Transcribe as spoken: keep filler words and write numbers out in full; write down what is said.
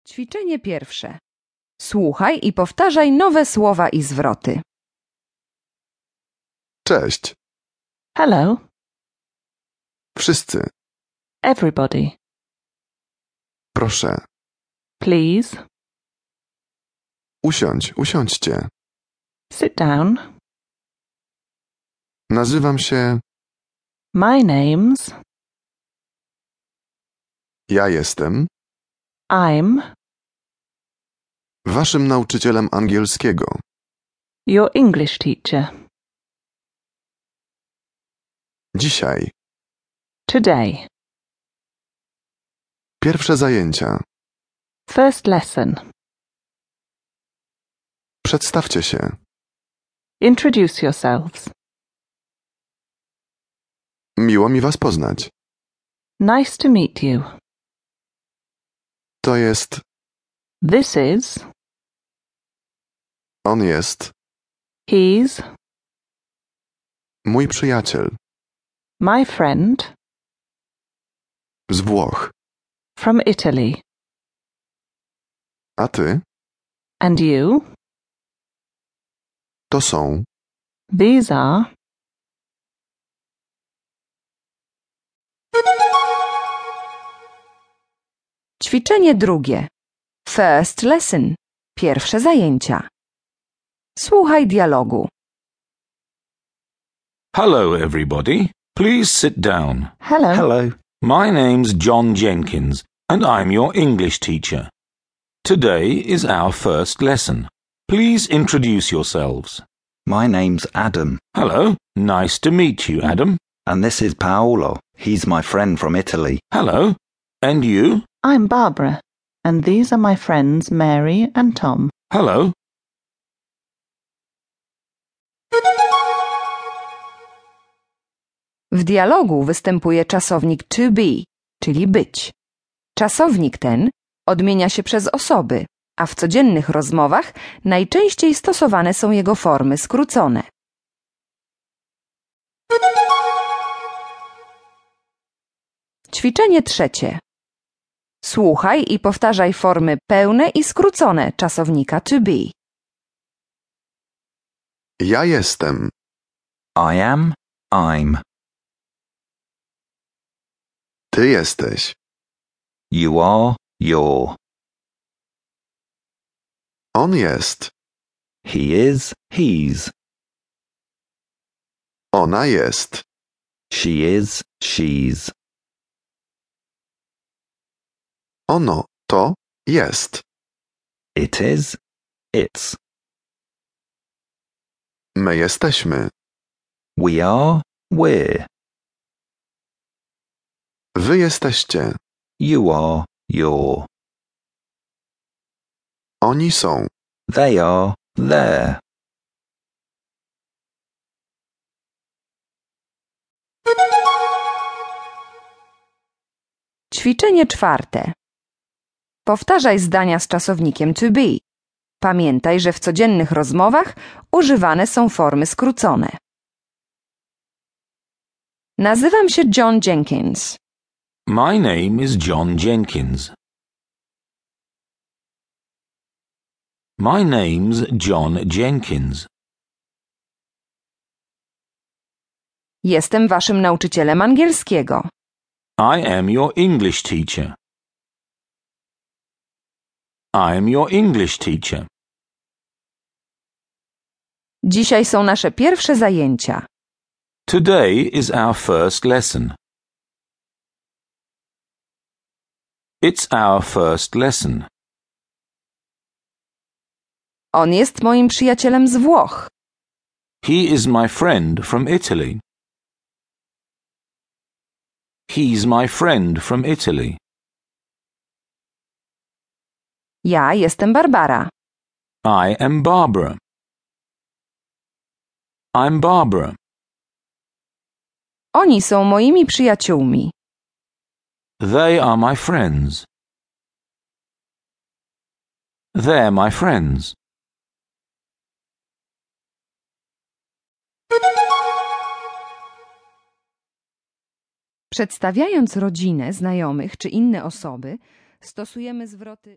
Ćwiczenie pierwsze. Słuchaj i powtarzaj nowe słowa i zwroty. Cześć. Hello, Wszyscy. everybody. Proszę. Please, Usiądź, usiądźcie. sit down. Nazywam się... My name's... Ja jestem I'm waszym nauczycielem angielskiego. your English teacher. Dzisiaj. Today, Pierwsze zajęcia. first lesson. Przedstawcie się. Introduce yourselves. Miło mi was poznać. Nice to meet you. To jest... This is... On jest... He's... Mój przyjaciel. My friend Z Włoch. from Italy. A ty? And you? To są... These are... Ćwiczenie drugie. First lesson. Pierwsze zajęcia. Słuchaj dialogu. Hello, everybody. Please sit down. Hello. Hello. My name's John Jenkins, and I'm your English teacher. Today is our first lesson. Please introduce yourselves. My name's Adam, Hello. Nice to meet you, Adam. and this is Paolo. He's my friend from Italy. Hello. And you? I'm Barbara, and these are my friends Mary and Tom. Hello. W dialogu występuje czasownik to be, czyli być. Czasownik ten odmienia się przez osoby, a w codziennych rozmowach najczęściej stosowane są jego formy skrócone. Ćwiczenie trzecie. Słuchaj i powtarzaj formy pełne i skrócone czasownika to be. Ja jestem. I am, I'm. Ty jesteś. You are, you're. On jest. He is, he's. Ona jest. She is, she's. Ono to jest. It is, it's. My jesteśmy. We are, we're. Wy jesteście. You are, you're. Oni są. They are, they're. Ćwiczenie czwarte. Powtarzaj zdania z czasownikiem to be. Pamiętaj, że w codziennych rozmowach używane są formy skrócone. Nazywam się John Jenkins. My name is John Jenkins. My name's John Jenkins. Jestem waszym nauczycielem angielskiego. I am your English teacher. I am your English teacher. Dzisiaj są nasze pierwsze zajęcia. Today is our first lesson. It's our first lesson. On jest moim przyjacielem z Włoch. He is my friend from Italy. He's my friend from Italy. Ja jestem Barbara. I am Barbara. I'm Barbara. Oni są moimi przyjaciółmi. They are my friends. They're my friends. Przedstawiając rodzinę, znajomych czy inne osoby, stosujemy zwroty